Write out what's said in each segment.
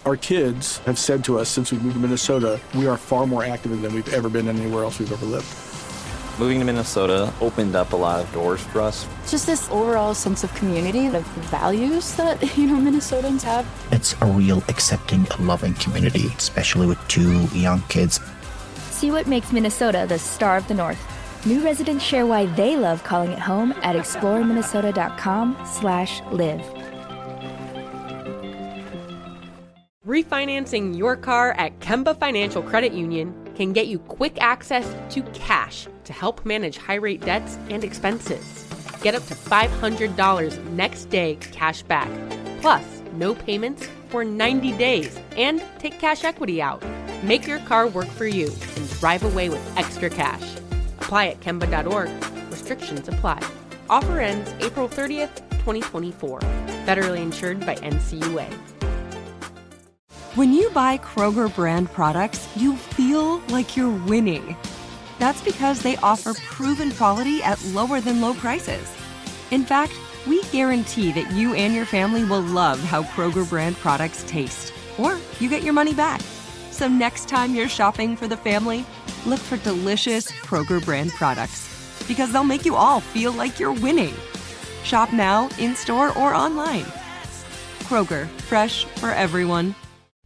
Our kids have said to us since we moved to Minnesota, we are far more active than we've ever been anywhere else we've ever lived. Moving to Minnesota opened up a lot of doors for us. Just this overall sense of community, the values that, Minnesotans have. It's a real accepting, loving community, especially with 2 young kids. See what makes Minnesota the star of the North. New residents share why they love calling it home at exploreminnesota.com/live. Refinancing your car at Kemba Financial Credit Union can get you quick access to cash to help manage high-rate debts and expenses. Get up to $500 next day cash back, plus no payments for 90 days, and take cash equity out. Make your car work for you and drive away with extra cash. Apply at Kemba.org. Restrictions apply. Offer ends April 30th, 2024. Federally insured by NCUA. When you buy Kroger brand products, you feel like you're winning. That's because they offer proven quality at lower than low prices. In fact, we guarantee that you and your family will love how Kroger brand products taste, or you get your money back. So next time you're shopping for the family, look for delicious Kroger brand products, because they'll make you all feel like you're winning. Shop now, in-store, or online. Kroger, fresh for everyone.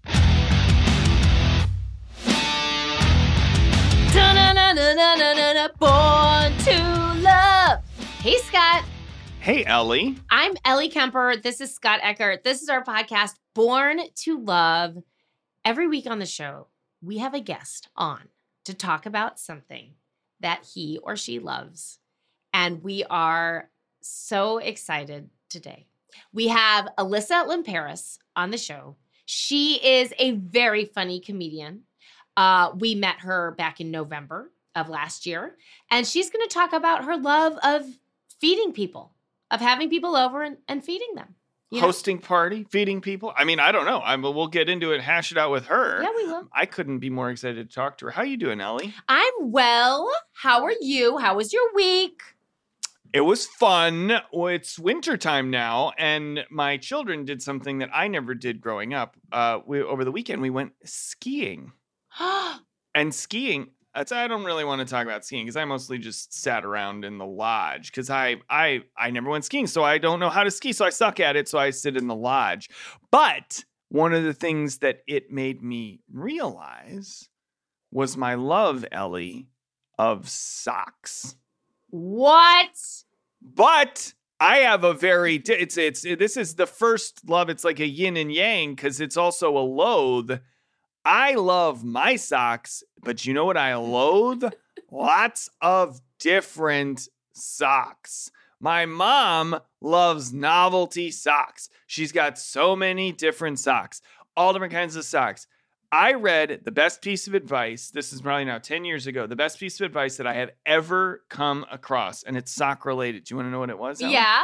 Born to Love. Hey, Scott. Hey, Ellie. I'm Ellie Kemper. This is Scott Eckert. This is our podcast, Born to Love. Every week on the show, we have a guest on to talk about something that he or she loves. And we are so excited today. We have Alyssa Limperis on the show. She is a very funny comedian. We met her back in November of last year, and she's going to talk about her love of feeding people, of having people over and feeding them. Hosting party, feeding people. I mean, I don't know. We'll get into it, hash it out with her. Yeah, we will. I couldn't be more excited to talk to her. How you doing, Ellie? I'm well. How are you? How was your week? It was fun. Well, it's wintertime now, and my children did something that I never did growing up. Over the weekend, we went skiing. And skiing, I don't really want to talk about skiing because I mostly just sat around in the lodge because I never went skiing, so I don't know how to ski, so I suck at it, so I sit in the lodge. But one of the things that it made me realize was my love, Ellie, of socks. What? But I have a very, this is the first love. It's like a yin and yang because it's also a loathe. I love my socks, but you know what I loathe? Lots of different socks. My mom loves novelty socks. She's got so many different socks, all different kinds of socks. I read the best piece of advice. This is probably now 10 years ago. The best piece of advice that I have ever come across, and it's sock related. Do you want to know what it was, Ellen? Yeah.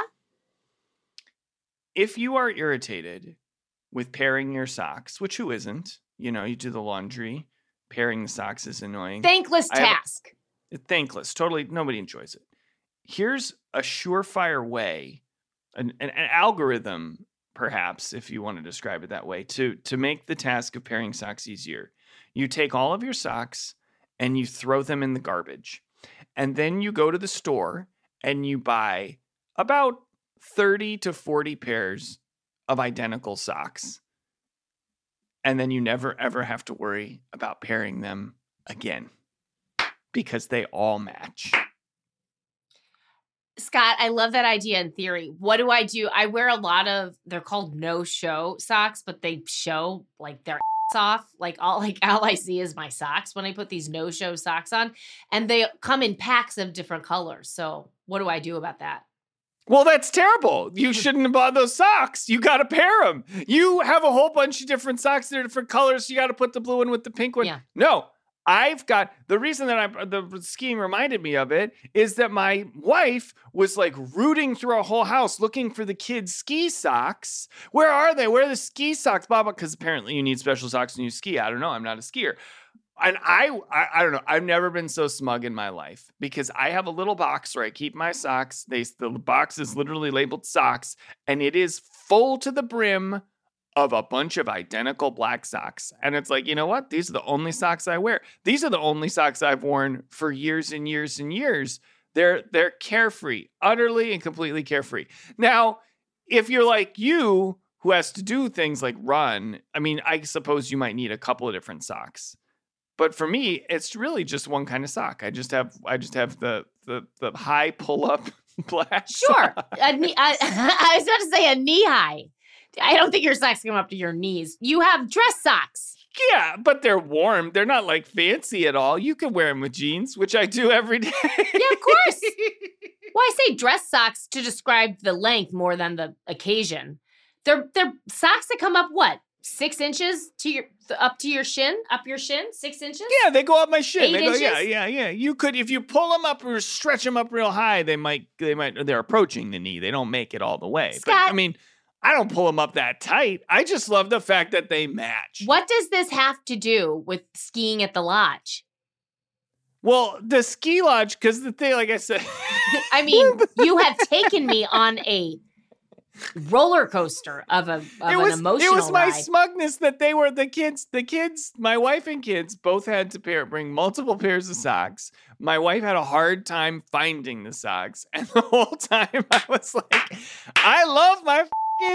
If you are irritated with pairing your socks, which who isn't? You do the laundry. Pairing the socks is annoying. Thankless task. Thankless. Totally. Nobody enjoys it. Here's a surefire way, an algorithm, perhaps, if you want to describe it that way, to make the task of pairing socks easier. You take all of your socks and you throw them in the garbage. And then you go to the store and you buy about 30 to 40 pairs of identical socks. And then you never, ever have to worry about pairing them again because they all match. Scott, I love that idea in theory. What do? I wear a lot of, they're called no-show socks, but they show like their ass off. All I see is my socks when I put these no-show socks on. And they come in packs of different colors. So what do I do about that? Well, that's terrible. You shouldn't have bought those socks. You got to pair them. You have a whole bunch of different socks that are different colors. So you got to put the blue one with the pink one. Yeah. No, I've got the reason that the skiing reminded me of it is that my wife was like rooting through our whole house looking for the kids' ski socks. Where are they? Where are the ski socks, Baba? Because apparently you need special socks when you ski. I don't know. I'm not a skier. And I don't know. I've never been so smug in my life because I have a little box where I keep my socks. The box is literally labeled socks, and it is full to the brim of a bunch of identical black socks. And it's like, you know what? These are the only socks I wear. These are the only socks I've worn for years and years and years. They're carefree, utterly and completely carefree. Now, if you're like you, who has to do things like run, I mean, I suppose you might need a couple of different socks. But for me, it's really just one kind of sock. I just have the high pull-up black Sure. sock. I was about to say a knee high. I don't think your socks come up to your knees. You have dress socks. Yeah, but they're warm. They're not like fancy at all. You can wear them with jeans, which I do every day. Yeah, of course. Well, I say dress socks to describe the length more than the occasion. They're socks that come up, what, 6 inches to up your shin, 6 inches? Yeah, they go up my shin. 8 They go, inches? yeah. You could, if you pull them up or stretch them up real high, they're approaching the knee. They don't make it all the way. Scott, But I mean, I don't pull them up that tight. I just love the fact that they match. what does this have to do with skiing at the lodge? Well, the ski lodge, because the thing, like I said, I mean, you have taken me on a roller coaster of an emotional It was my ride. smugness that they were the kids, my wife and kids both had to bring multiple pairs of socks. My wife had a hard time finding the socks. And the whole time I was like, I love my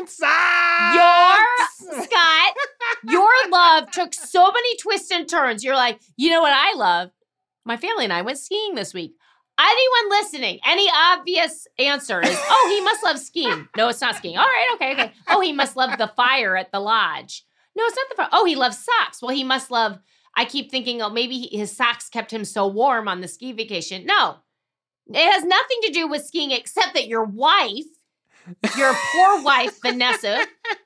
socks. Scott, your love took so many twists and turns. You're like, you know what I love? My family and I went skiing this week. Anyone listening, any obvious answer is, oh, he must love skiing. No, it's not skiing. All right, okay. Oh, he must love the fire at the lodge. No, it's not the fire. Oh, he loves socks. Well, he must love, I keep thinking, oh, maybe his socks kept him so warm on the ski vacation. No, it has nothing to do with skiing except that your wife, your poor wife, Vanessa,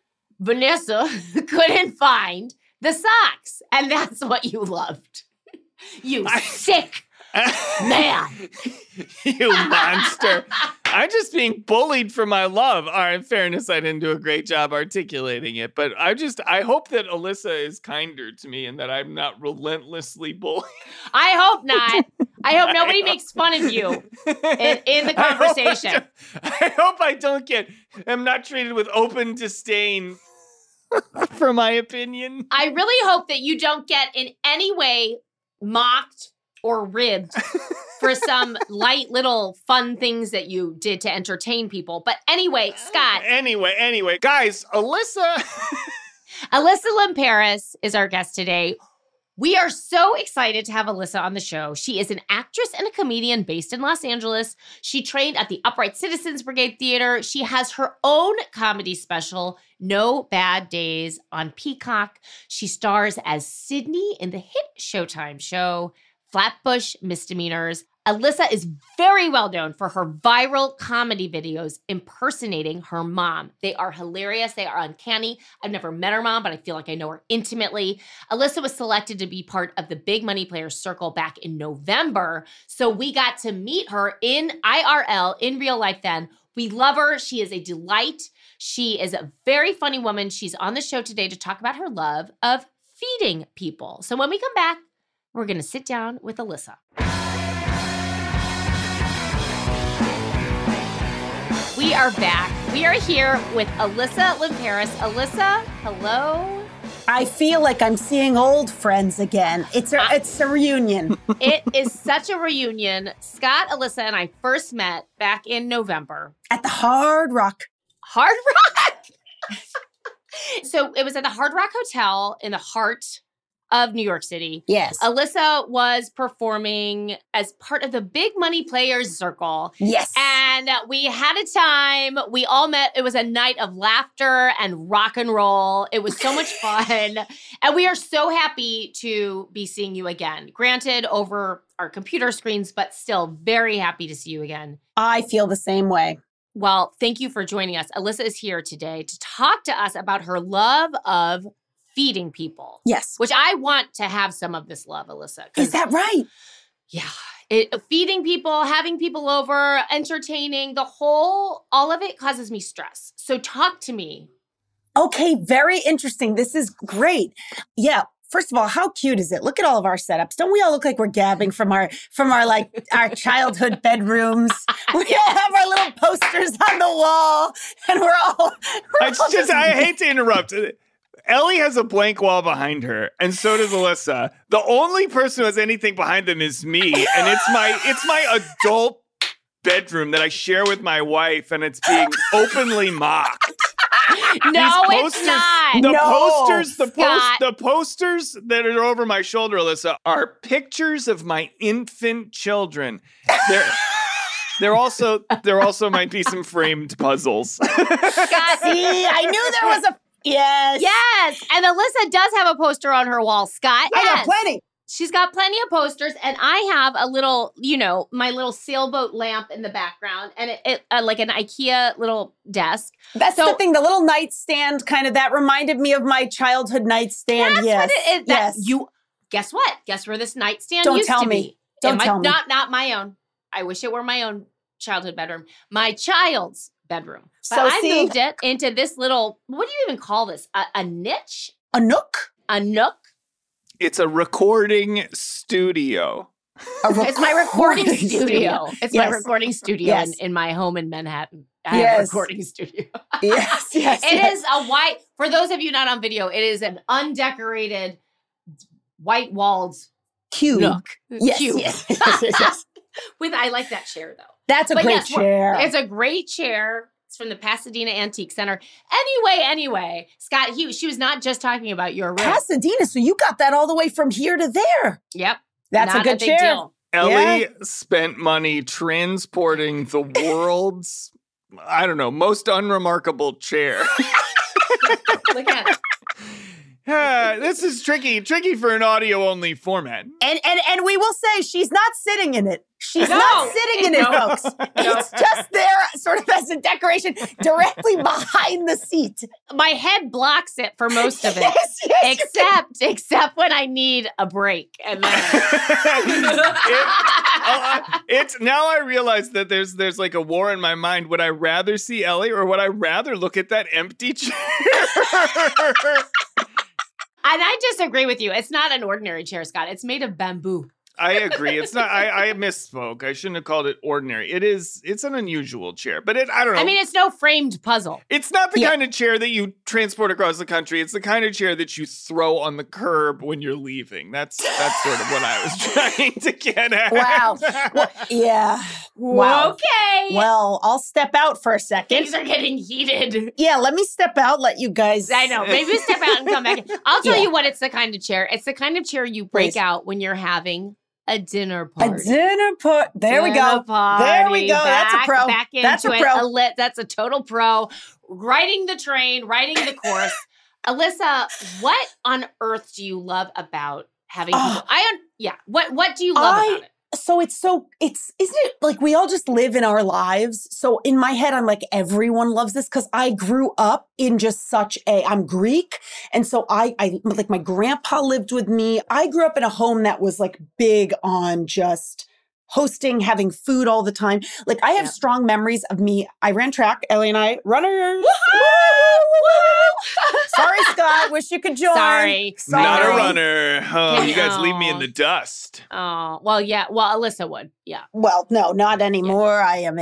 couldn't find the socks. And that's what you loved. You sick man. You monster. I'm just being bullied for my love. All right, in fairness, I didn't do a great job articulating it, but I hope that Alyssa is kinder to me and that I'm not relentlessly bullied. I hope not. I hope nobody makes fun of you in the conversation. I hope I am not treated with open disdain for my opinion. I really hope that you don't get in any way mocked or ribbed for some light little fun things that you did to entertain people. But anyway, Scott. Anyway, guys, Alyssa Lamparis is our guest today. We are so excited to have Alyssa on the show. She is an actress and a comedian based in Los Angeles. She trained at the Upright Citizens Brigade Theater. She has her own comedy special, No Bad Days, on Peacock. She stars as Sydney in the hit Showtime show, Flatbush Misdemeanors. Alyssa is very well known for her viral comedy videos impersonating her mom. They are hilarious. They are uncanny. I've never met her mom, but I feel like I know her intimately. Alyssa was selected to be part of the Big Money Players Circle back in November. So we got to meet her in IRL, in real life then. We love her. She is a delight. She is a very funny woman. She's on the show today to talk about her love of feeding people. So when we come back, we're going to sit down with Alyssa. We are back. We are here with Alyssa Lamparis. Alyssa, hello. I feel like I'm seeing old friends again. It's a reunion. It is such a reunion. Scott, Alyssa, and I first met back in November. At the Hard Rock. Hard Rock? So it was at the Hard Rock Hotel in the heart of New York City. Yes. Alyssa was performing as part of the Big Money Players Circle. Yes. And we had a time. We all met. It was a night of laughter and rock and roll. It was so much fun. And we are so happy to be seeing you again. Granted, over our computer screens, but still very happy to see you again. I feel the same way. Well, thank you for joining us. Alyssa is here today to talk to us about her love of feeding people. Yes. Which I want to have some of this love, Alyssa. Is that right? Yeah. Feeding people, having people over, entertaining, all of it causes me stress. So talk to me. Okay, very interesting. This is great. Yeah. First of all, how cute is it? Look at all of our setups. Don't we all look like we're gabbing from our like our childhood bedrooms? We all have our little posters on the wall, and we're all I hate to interrupt. Ellie has a blank wall behind her, and so does Alyssa. The only person who has anything behind them is me, and it's my adult bedroom that I share with my wife, and it's being openly mocked. No, it's not. The posters that are over my shoulder, Alyssa, are pictures of my infant children. There also might be some framed puzzles. Scott, see, I knew there was a Yes, and Alyssa does have a poster on her wall, Scott. I got plenty. She's got plenty of posters, and I have a little, my little sailboat lamp in the background, and it like an IKEA little desk. That's the thing, the little nightstand kind of, that reminded me of my childhood nightstand. That's yes. what it is. Yes. Guess what? Guess where this nightstand Don't used tell to me. be? Don't tell me. Not my own. I wish it were my own childhood bedroom. My child's bedroom. But So I see- moved it into this little, what do you even call this? A niche? A nook? A nook? It's a recording studio. It's my recording studio. It's my Yes. recording studio Yes. in my home in Manhattan. I have a Yes. recording studio. Yes. It is a white, for those of you not on video, it is an undecorated, white-walled Cube. nook. Yes, Cube. yes. I like that chair, though. That's a But great yes, chair. It's a great chair. It's from the Pasadena Antique Center. Anyway, Scott, she was not just talking about your room. Pasadena, so you got that all the way from here to there. Yep. That's Not a good big chair. deal. Ellie spent money transporting the world's, most unremarkable chair. Look at it. This is tricky for an audio-only format. And we will say she's not sitting in it. She's No. not sitting in it, No. folks. It's just there sort of as a decoration directly behind the seat. My head blocks it for most of it. Yes, except when I need a break. And then It's now I realize that there's like a war in my mind. Would I rather see Ellie or would I rather look at that empty chair? And I disagree with you. It's not an ordinary chair, Scott. It's made of bamboo. I agree. It's not. I misspoke. I shouldn't have called it ordinary. It's an unusual chair, but I don't know. I mean, it's no framed puzzle. It's not the kind of chair that you transport across the country. It's the kind of chair that you throw on the curb when you're leaving. That's sort of what I was trying to get at. Wow. Well, yeah. Wow. Okay. Well, I'll step out for a second. Things are getting heated. Yeah, let me step out, let you guys. I know. Maybe step out and come back. I'll tell Yeah. you what, it's the kind of chair. It's the kind of chair you break Please. out when you're having a dinner party. A dinner party. There we go. Party. There we go. That's a pro. Back into That's a it. pro. That's a total pro. Writing the train, writing the course. Alyssa, what on earth do you love about having people? What do you love about it? So isn't it like we all just live in our lives? So in my head, I'm like, everyone loves this because I grew up in just I'm Greek. And so I like my grandpa lived with me. I grew up in a home that was like big on just hosting, having food all the time. Like I have strong memories of me. I ran track, Ellie and I, runners. Sorry, Scott. Wish you could join. Sorry. Not a runner. Oh, you guys leave me in No. the dust. Oh, well, yeah. Well, Alyssa would. Yeah. Well, no, not anymore. I am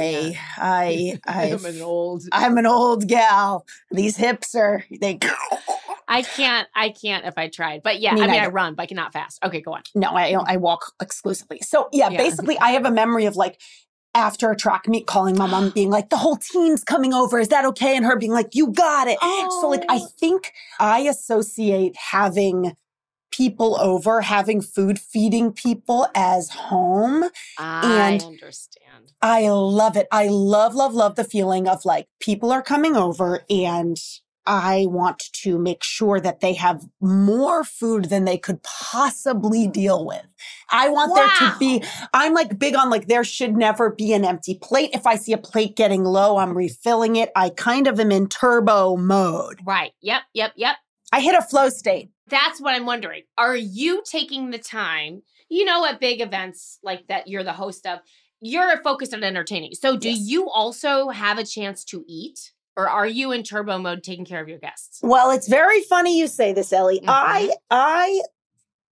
I'm an old gal. These hips I can't if I tried. But yeah, Me I mean, I neither. run, but not fast. Okay, go on. No, I walk exclusively. So yeah, basically I have a memory of like after a track meet calling my mom being like, the whole team's coming over. Is that okay? And her being like, you got it. So like, I think I associate having people over, having food, feeding people as home. I And understand. I love it. I love the feeling of like people are coming over and I want to make sure that they have more food than they could possibly deal with. I want there to be, I'm like big on like, there should never be an empty plate. If I see a plate getting low, I'm refilling it. I kind of am in turbo mode. Right. Yep. I hit a flow state. That's what I'm wondering. Are you taking the time, at big events like that you're the host of, you're focused on entertaining. So do you also have a chance to eat? Or are you in turbo mode taking care of your guests? Well, it's very funny you say this, Ellie. Mm-hmm. I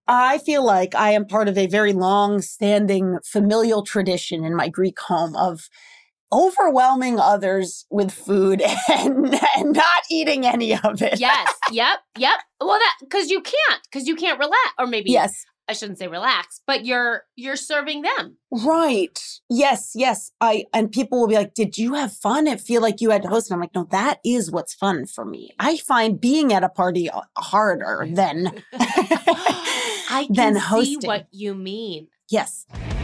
I feel like I am part of a very long-standing familial tradition in my Greek home of overwhelming others with food and not eating any of it. Yes. Yep. Well, because you can't relax, or maybe yes. I shouldn't say relax, but you're serving them. Right. Yes. And people will be like, did you have fun? It feel like you had to host. And I'm like, no, that is what's fun for me. I find being at a party harder than I can see what you mean. Yes.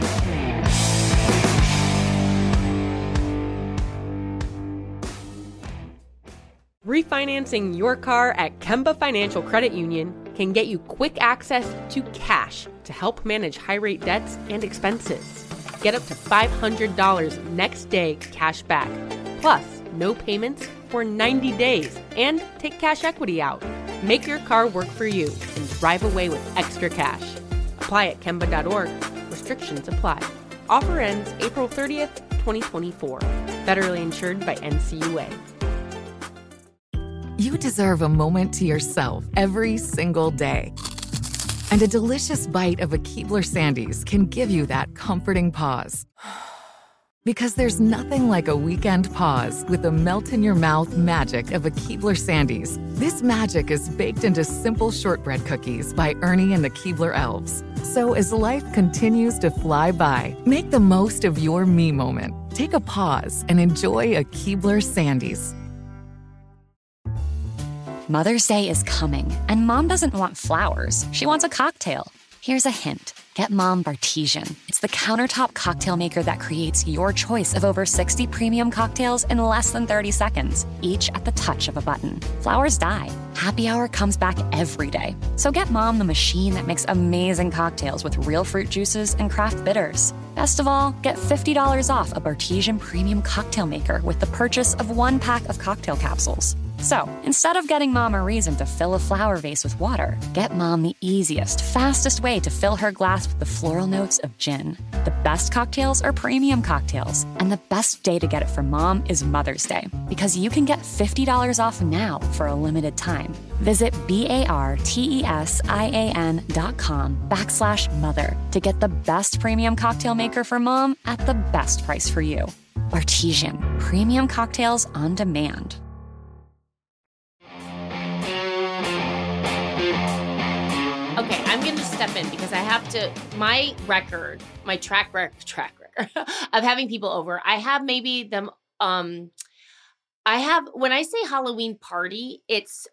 Refinancing your car at Kemba Financial Credit Union can get you quick access to cash to help manage high-rate debts and expenses. Get up to $500 next day cash back, plus no payments for 90 days, and take cash equity out. Make your car work for you and drive away with extra cash. Apply at Kemba.org. Restrictions apply. Offer ends April 30th, 2024. Federally insured by NCUA. You deserve a moment to yourself every single day. And a delicious bite of a Keebler Sandies can give you that comforting pause. Because there's nothing like a weekend pause with the melt-in-your-mouth magic of a Keebler Sandies. This magic is baked into simple shortbread cookies by Ernie and the Keebler Elves. So as life continues to fly by, make the most of your me moment. Take a pause and enjoy a Keebler Sandies. Mother's Day is coming, and Mom doesn't want flowers. She wants a cocktail. Here's a hint. Get Mom Bartesian. It's the countertop cocktail maker that creates your choice of over 60 premium cocktails in less than 30 seconds, each at the touch of a button. Flowers die. Happy Hour comes back every day. So get Mom the machine that makes amazing cocktails with real fruit juices and craft bitters. Best of all, get $50 off a Bartesian premium cocktail maker with the purchase of 1 pack of cocktail capsules. So, instead of getting Mom a reason to fill a flower vase with water, get Mom the easiest, fastest way to fill her glass with the floral notes of gin. The best cocktails are premium cocktails, and the best day to get it for Mom is Mother's Day, because you can get $50 off now for a limited time. Visit BARTESIAN.com/mother to get the best premium cocktail maker for Mom at the best price for you. Bartesian, premium cocktails on demand. Okay, I'm going to step in because I have to, my track record of having people over, I have maybe them, when I say Halloween party, it's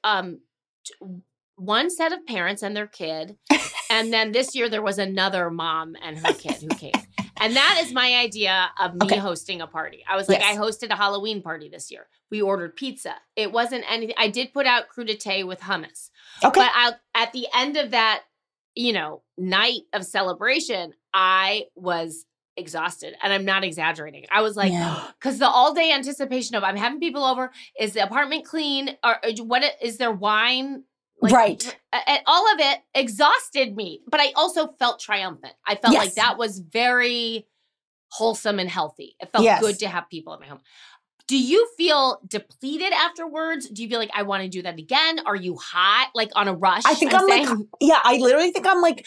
one set of parents and their kid. And then this year there was another mom and her kid who came. And that is my idea of me hosting a party. I was like, I hosted a Halloween party this year. We ordered pizza. It wasn't anything. I did put out crudité with hummus. Okay. But at the end of that, night of celebration, I was exhausted. And I'm not exaggerating. I was like, because the all day anticipation of I'm having people over, is the apartment clean? Or what is there wine? Right. All of it exhausted me, but I also felt triumphant. I felt like that was very wholesome and healthy. It felt good to have people in my home. Do you feel depleted afterwards? Do you feel like I want to do that again? Are you hot, like on a rush? I think I literally think I'm like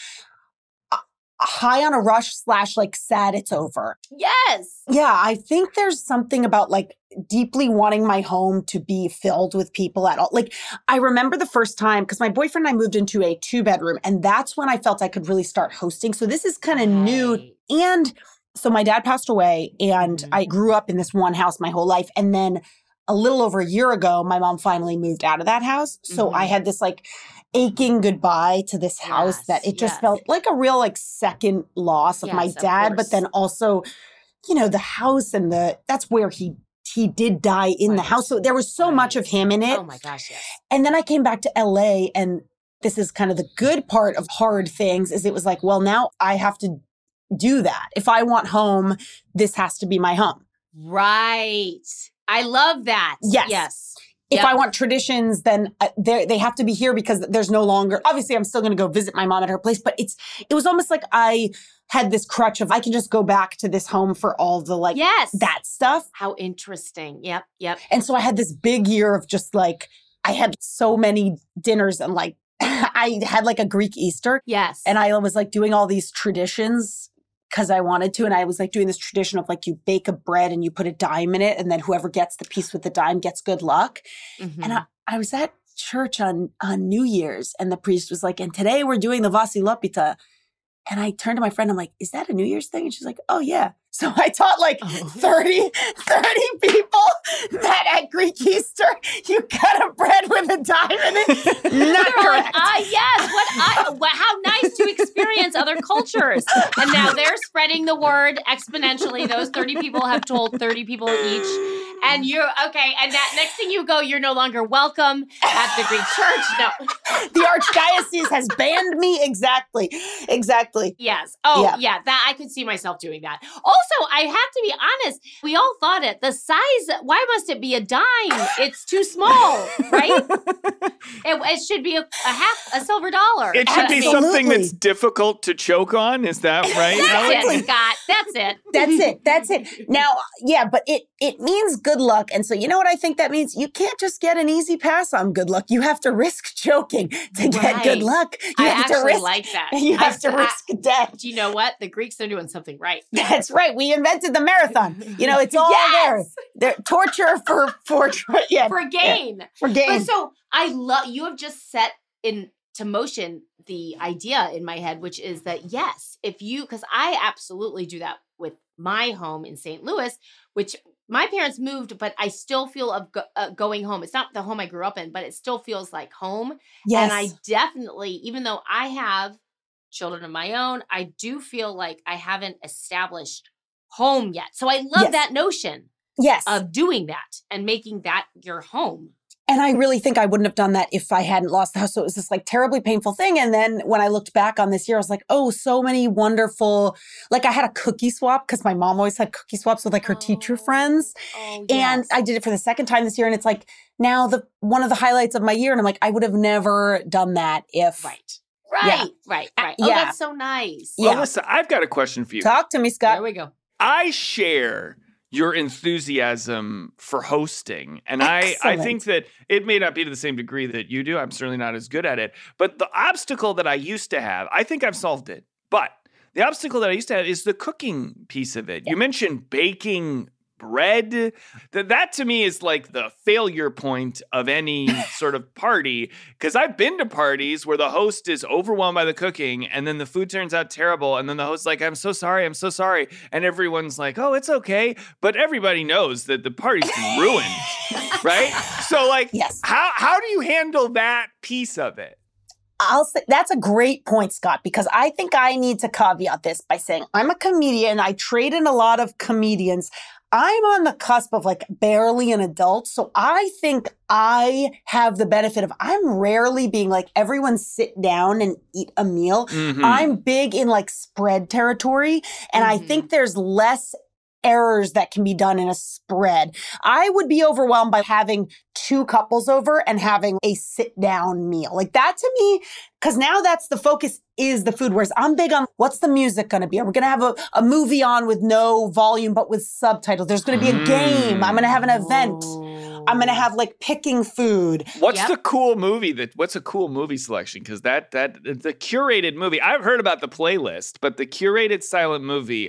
high on a rush / like sad it's over. Yes. Yeah, I think there's something about like deeply wanting my home to be filled with people at all. Like I remember the first time, because my boyfriend and I moved into a 2-bedroom, and that's when I felt I could really start hosting. So this is kind of new. And so my dad passed away, and I grew up in this one house my whole life. And then a little over a year ago, my mom finally moved out of that house. So I had this like aching goodbye to this house that it just felt like a real like second loss of my dad. But then also, the house and that's where he did die in the house. So there was so much of him in it. Oh my gosh, yes. And then I came back to LA, and this is kind of the good part of hard things is it was like, well, now I have to do that. If I want home, this has to be my home. Right. I love that. Yes. If I want traditions, then they have to be here because there's no longer, obviously I'm still going to go visit my mom at her place, but it was almost like I had this crutch of I can just go back to this home for all the that stuff. How interesting. Yep. And so I had this big year of just like, I had so many dinners and like I had like a Greek Easter. Yes. And I was like doing all these traditions because I wanted to. And I was like doing this tradition of like you bake a bread and you put a dime in it. And then whoever gets the piece with the dime gets good luck. Mm-hmm. And I was at church on New Year's and the priest was like, and today we're doing the Vasilopita. And I turned to my friend, I'm like, is that a New Year's thing? And she's like, oh yeah. So I taught like 30 people that at Greek Easter, you cut a bread with a dime in it. Not correct. Yes. How nice to experience other cultures. And now they're spreading the word exponentially. Those 30 people have told 30 people each. And you're, okay, and that next thing you go, you're no longer welcome at the Greek church. No. The Archdiocese has banned me. Exactly. Yes. Oh, yeah. That I could see myself doing that. Also, I have to be honest. We all thought it. The size, why must it be a dime? It's too small, right? It should be a silver dollar. It should be something that's difficult to choke on. Is that right? That's it, Scott. That's it. Now, yeah, but it means good luck. And so you know what I think that means? You can't just get an easy pass on good luck. You have to risk choking to get good luck. I actually like that. You have to risk death. Do you know what? The Greeks are doing something right. That's right. We invented the marathon. You know, it's all there. Torture for gain. Yeah, for gain. But so I love, you have just set into motion the idea in my head, which is that yes, because I absolutely do that with my home in St. Louis, which my parents moved, but I still feel of going home. It's not the home I grew up in, but it still feels like home. Yes. And I definitely, even though I have children of my own, I do feel like I haven't established home yet. So I love that notion of doing that and making that your home. And I really think I wouldn't have done that if I hadn't lost the house. So it was this like terribly painful thing. And then when I looked back on this year, I was like, oh, so many wonderful, like I had a cookie swap because my mom always had cookie swaps with like her teacher friends. And I did it for the second time this year. And it's like now one of the highlights of my year. And I'm like, I would have never done that if. Right. Oh, that's so nice. Well, listen, I've got a question for you. Talk to me, Scott. There we go. I share your enthusiasm for hosting. And I think that it may not be to the same degree that you do. I'm certainly not as good at it. But the obstacle that I used to have, I think I've solved it. But the obstacle that I used to have is the cooking piece of it. You mentioned baking bread. That to me is like the failure point of any sort of party, because I've been to parties where the host is overwhelmed by the cooking and then the food turns out terrible and then the host's like, I'm so sorry, and everyone's like, oh, it's okay, but everybody knows that the party's been ruined. Right? So like, how do you handle that piece of it? I'll say that's a great point, Scott, because I think I need to caveat this by saying I'm a comedian. I trade in a lot of comedians. I'm on the cusp of like barely an adult. So I think I have the benefit of I'm rarely being like, everyone sit down and eat a meal. Mm-hmm. I'm big in like spread territory. And I think there's less errors that can be done in a spread. I would be overwhelmed by having two couples over and having a sit down meal. Like that to me, because now that's the focus is the food. Whereas I'm big on what's the music going to be? Are we going to have a movie on with no volume, but with subtitles? There's going to be a game. I'm going to have an event. I'm going to have like picking food. What's the cool movie what's a cool movie selection? Because that the curated movie, I've heard about the playlist, but the curated silent movie,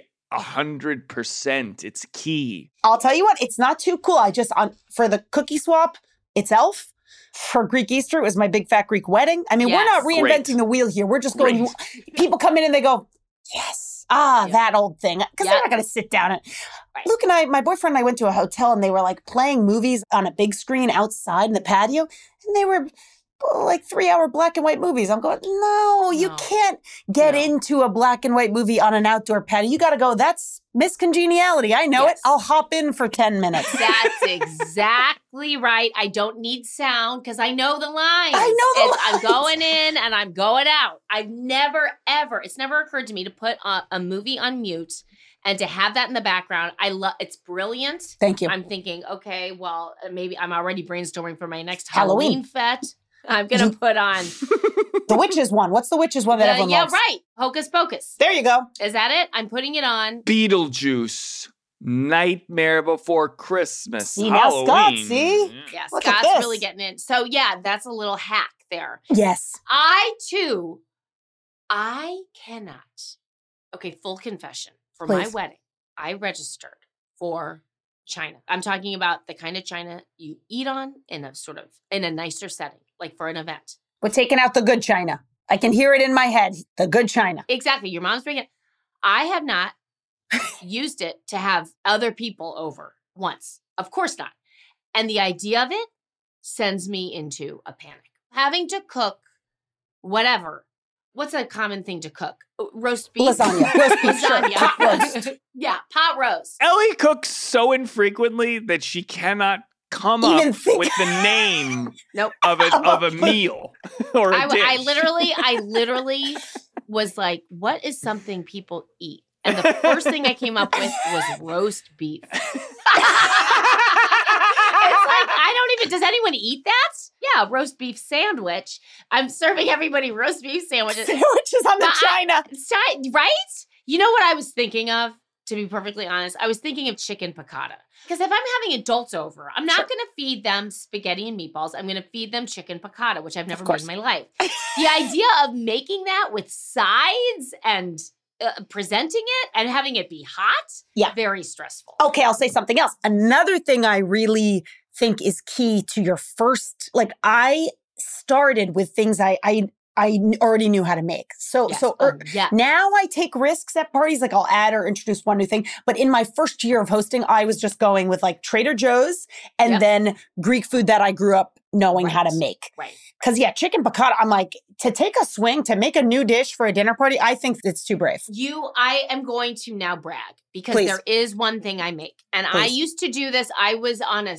100%. It's key. I'll tell you what, it's not too cool. For the cookie swap itself, for Greek Easter, it was my big fat Greek wedding. I mean, we're not reinventing the wheel here. We're just going, people come in and they go, yes, that old thing. Because they're not going to sit down. Luke and my boyfriend and I went to a hotel and they were like playing movies on a big screen outside in the patio. And they were like 3-hour black and white movies. I'm going, no, you can't get into a black and white movie on an outdoor patio. You got to go, that's miscongeniality. I know it. I'll hop in for 10 minutes. That's exactly right. I don't need sound because I know the lines. I'm going in and I'm going out. I've never, ever, it's never occurred to me to put a movie on mute and to have that in the background. It's brilliant. Thank you. I'm thinking, okay, well, maybe I'm already brainstorming for my next Halloween fete. I'm going to put on the Witches one. What's the Witches one that everyone loves? Yeah, right. Hocus Pocus. There you go. Is that it? I'm putting it on. Beetlejuice. Nightmare Before Christmas. See, now Scott, see? Yeah, Scott's really getting in. So yeah, that's a little hack there. Yes. I cannot. Okay, full confession. For my Please. wedding, I registered for China. I'm talking about the kind of China you eat on in a nicer setting, like for an event. We're taking out the good China. I can hear it in my head. The good China. Exactly. Your mom's bringing it. I have not used it to have other people over once. Of course not. And the idea of it sends me into a panic. Having to cook whatever. What's a common thing to cook? Roast beef? Lasagna. Roast beef, sure. Lasagna. Pot roast. Yeah, pot roast. Ellie cooks so infrequently that she cannot come Even up think- with the name Nope. of a meal or a dish. I literally was like, what is something people eat? And the first thing I came up with was roast beef. It's like, does anyone eat that? Yeah, roast beef sandwich. I'm serving everybody roast beef sandwiches. Sandwiches on the China. Right? You know what I was thinking of? To be perfectly honest, I was thinking of chicken piccata. Because if I'm having adults over, I'm not going to feed them spaghetti and meatballs. I'm going to feed them chicken piccata, which I've never made in my life. The idea of making that with sides and presenting it and having it be hot, very stressful. Okay, I'll say something else. Another thing I really think is key to your first, like I started with things I already knew how to make. So now I take risks at parties. Like I'll add or introduce one new thing. But in my first year of hosting, I was just going with like Trader Joe's and then Greek food that I grew up knowing how to make. Right. Because chicken piccata, I'm like, to take a swing, to make a new dish for a dinner party, I think it's too brave. I am going to now brag because Please. there is one thing I make. And I used to do this. I was on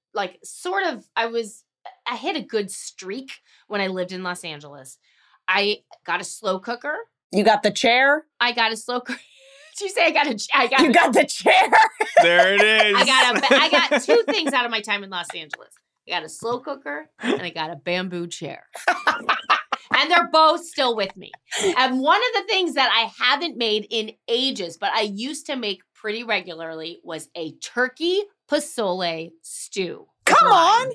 I hit a good streak when I lived in Los Angeles. I got a slow cooker. You got the chair? I got a slow cooker. Did you say You got the chair? There it is. I got two things out of my time in Los Angeles. I got a slow cooker and I got a bamboo chair. And they're both still with me. And one of the things that I haven't made in ages, but I used to make pretty regularly, was a turkey pozole stew. Come on.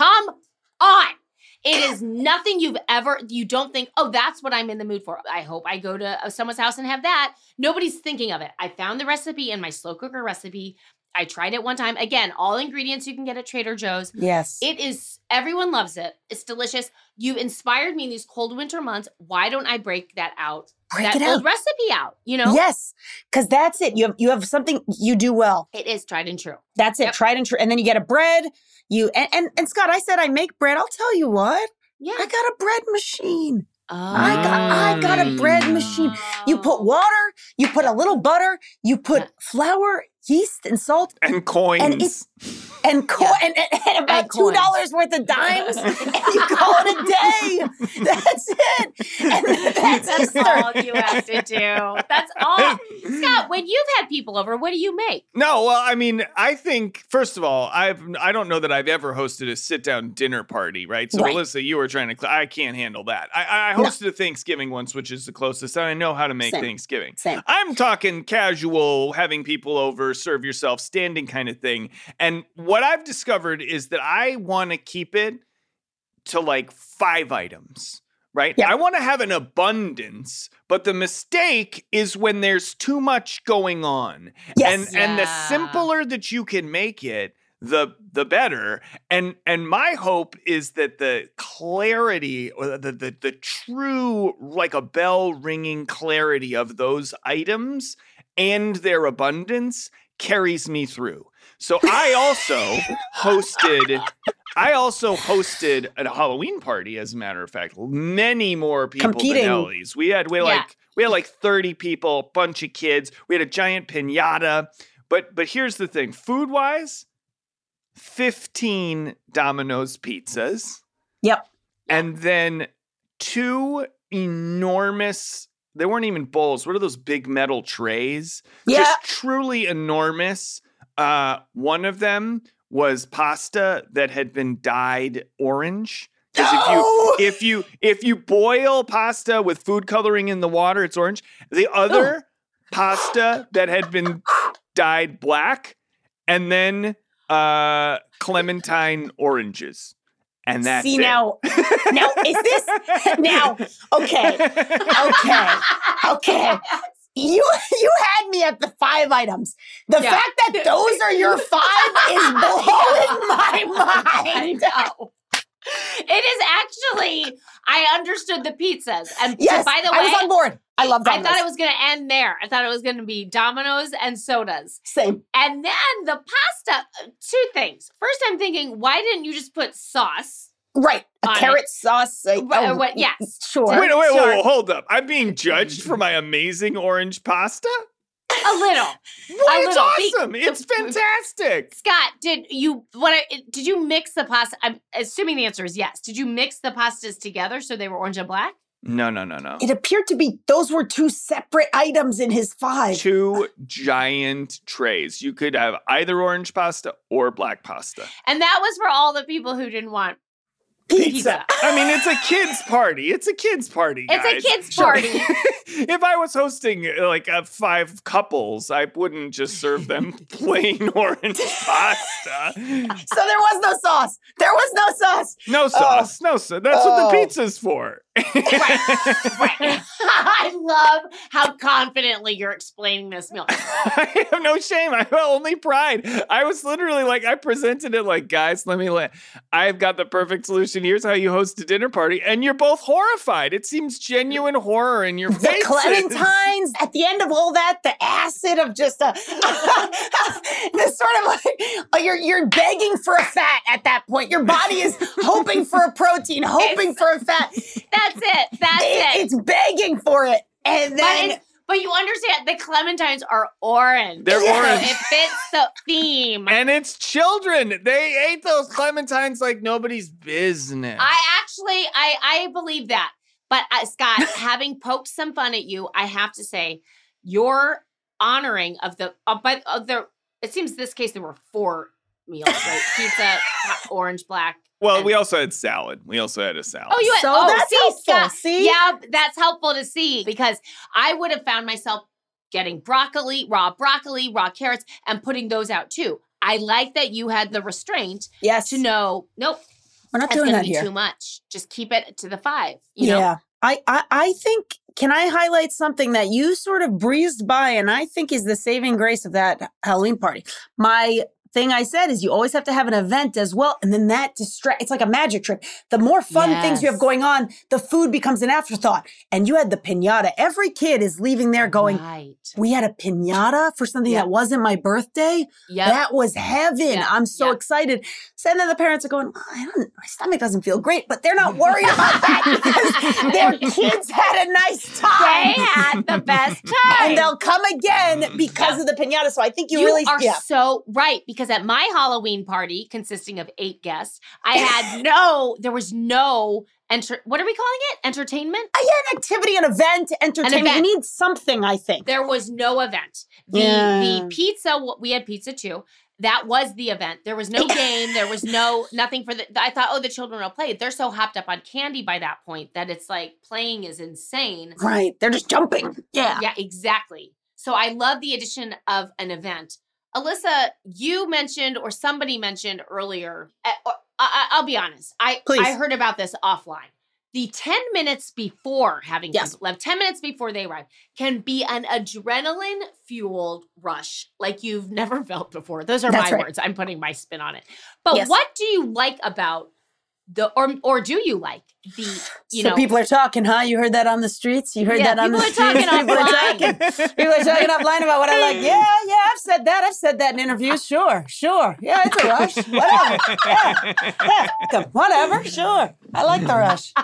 It is nothing you don't think, oh, that's what I'm in the mood for. I hope I go to someone's house and have that. Nobody's thinking of it. I found the recipe in my slow cooker recipe. I tried it one time. Again, all ingredients you can get at Trader Joe's. Yes. Everyone loves it. It's delicious. You inspired me in these cold winter months. Why don't I break that out? Old recipe out, you know? Yes, because that's it. You have something you do well. It is tried and true. That's it, tried and true. And then you get a bread. And Scott, I said I make bread. I'll tell you what. Yeah. I got a bread machine. I got a bread machine. You put water, you put a little butter, you put flour, yeast, and salt. And coins. And about $2 worth of dimes, and you call it a day. That's it. And that's all you have to do. That's all. Scott, when you've had people over, what do you make? No, well, I mean, I think, first of all, I don't know that I've ever hosted a sit-down dinner party, right? So, Alyssa, you were trying to, I can't handle that. I hosted a Thanksgiving once, which is the closest, and I know how to make Thanksgiving. Same. I'm talking casual, having people over, serve yourself, standing kind of thing. And what I've discovered is that I want to keep it to like 5 items, right? Yeah. I want to have an abundance, but the mistake is when there's too much going on. Yes. And the simpler that you can make it, the better. And my hope is that the clarity or the true, like a bell ringing clarity of those items and their abundance carries me through. So I also hosted a Halloween party, as a matter of fact. Many more people than Ellie's. We had like 30 people, bunch of kids. We had a giant piñata. But here's the thing. Food-wise, 15 Domino's pizzas. Yep. And then 2 enormous, they weren't even bowls. What are those big metal trays? Yeah. Just truly enormous. One of them was pasta that had been dyed orange. Because if you boil pasta with food coloring in the water, it's orange. The other pasta that had been dyed black, and then clementine oranges. And that's See, it. now is this now? Okay. You had me at the 5 items. The fact that those are your 5 is blowing my mind. It is actually, I understood the pizzas. And yes, so, by the way, I was on board. I love Domino's. I thought it was going to end there. I thought it was going to be Domino's and sodas. Same. And then the pasta, 2 things. First, I'm thinking, why didn't you just put sauce? Right. A carrot sauce. Yes. Sure. Wait, Sure. hold up. I'm being judged for my amazing orange pasta? A little. It's awesome. It's fantastic. Scott, did you mix the pasta? I'm assuming the answer is yes. Did you mix the pastas together so they were orange and black? No. It appeared to be those were 2 separate items in his 5. 2 giant trays. You could have either orange pasta or black pasta. And that was for all the people who didn't want pizza. I mean, it's a kid's party. It's a kid's party, guys. It's a kid's party. If I was hosting like 5 couples, I wouldn't just serve them plain orange pasta. So there was no sauce. There was no sauce. No sauce. No sauce. That's what the pizza's for. Right. I love how confidently you're explaining this meal. I have no shame. I have only pride. I was literally like, I presented it like, guys, I've got the perfect solution. Here's how you host a dinner party. And you're both horrified. It seems genuine horror in your faces. The clementines, at the end of all that, the acid of just this sort of like, you're begging for a fat at that point. Your body is hoping for a protein, hoping for a fat. That's it. That's it. It's begging for it. And then... But you understand, the clementines are orange. They're orange. So it fits the theme. And it's children. They ate those clementines like nobody's business. I believe that. But Scott, having poked some fun at you, I have to say, your honoring of it seems in this case there were 4 meals, right? Pizza, orange, black. Well, we also had salad. We also had a salad. Oh, you had, so that's helpful. Scott, see? Yeah, that's helpful to see because I would have found myself getting raw broccoli, raw carrots, and putting those out too. I like that you had the restraint to know, nope, we're not doing that here. Too much. Just keep it to the 5. You know? Yeah. I think, can I highlight something that you sort of breezed by and I think is the saving grace of that Halloween party? My thing I said is you always have to have an event as well. And then that it's like a magic trick. The more fun things you have going on, the food becomes an afterthought. And you had the piñata. Every kid is leaving there going, we had a piñata for something that wasn't my birthday. That was heaven. I'm so excited. So then the parents are going, my stomach doesn't feel great, but they're not worried about that because their kids had a nice time. They had the best time. And they'll come again because of the piñata. So I think you really are so right. Because at my Halloween party, consisting of 8 guests, I had there was no, what are we calling it? Entertainment? An activity, an event, entertainment. You need something, I think. There was no event. The pizza, we had pizza too. That was the event. There was no game. There was nothing for I thought, the children will play. They're so hopped up on candy by that point that it's like playing is insane. Right. They're just jumping. Yeah. Yeah, exactly. So I love the addition of an event. Alyssa, you mentioned, or somebody mentioned earlier, I'll be honest, I heard about this offline. The 10 minutes before having people left, 10 minutes before they arrive, can be an adrenaline-fueled rush like you've never felt before. Those are my words. I'm putting my spin on it. But what do you like about or do you like the, people are talking, huh? You heard that on the streets? You heard that on the streets? People are talking offline about what I like. Yeah, I've said that. I've said that in interviews. Sure. Yeah, it's a rush. Whatever. Yeah. Whatever. Sure. I like the rush.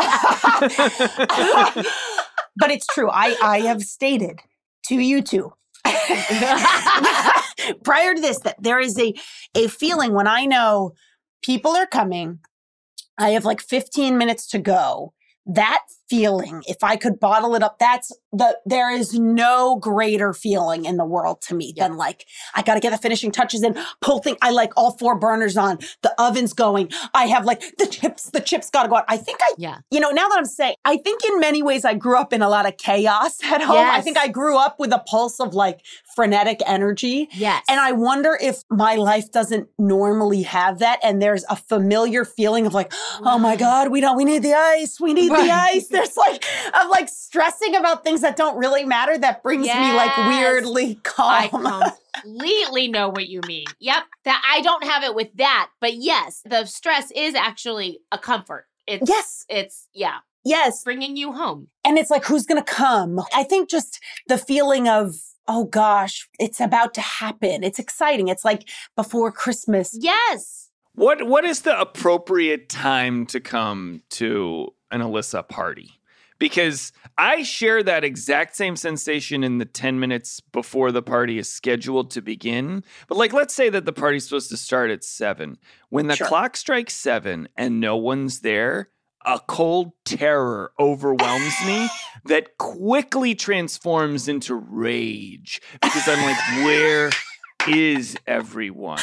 But it's true. I have stated to you two prior to this that there is a feeling when I know people are coming, I have like 15 minutes to go. That feeling. If I could bottle it up, there is no greater feeling in the world to me than like, I got to get the finishing touches in, I like all 4 burners on, the oven's going. I have like the chips got to go out. I think now that I'm saying, I think in many ways I grew up in a lot of chaos at home. Yes. I think I grew up with a pulse of like frenetic energy. Yes. And I wonder if my life doesn't normally have that. And there's a familiar feeling of like, oh my God, we need the ice. We need the ice. There's like, I'm like stressing about things that don't really matter. That brings me like weirdly calm. I completely know what you mean. Yep. That I don't have it with that, but yes, the stress is actually a comfort. It's Yes. Bringing you home. And it's like, who's going to come? I think just the feeling of, oh gosh, it's about to happen. It's exciting. It's like before Christmas. Yes. What is the appropriate time to come to an Alyssa party? Because I share that exact same sensation in the 10 minutes before the party is scheduled to begin. But like, let's say that the party's supposed to start at 7. When the clock strikes 7 and no one's there, a cold terror overwhelms me that quickly transforms into rage. Because I'm like, where is everyone?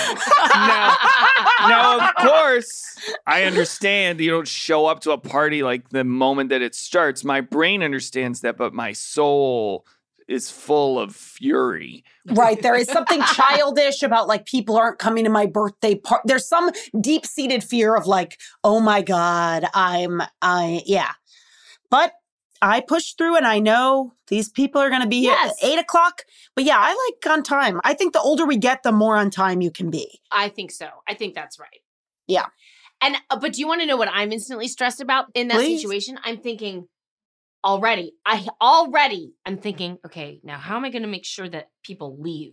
Now, of course, I understand you don't show up to a party like the moment that it starts. My brain understands that, but my soul is full of fury. Right. There is something childish about like people aren't coming to my birthday party. There's some deep-seated fear of like, oh my God, yeah. But I push through and I know these people are going to be here at 8 o'clock. But yeah, I like on time. I think the older we get, the more on time you can be. I think so. I think that's right. Yeah. And, but do you want to know what I'm instantly stressed about in that situation? I'm thinking I'm thinking, okay, now how am I going to make sure that people leave?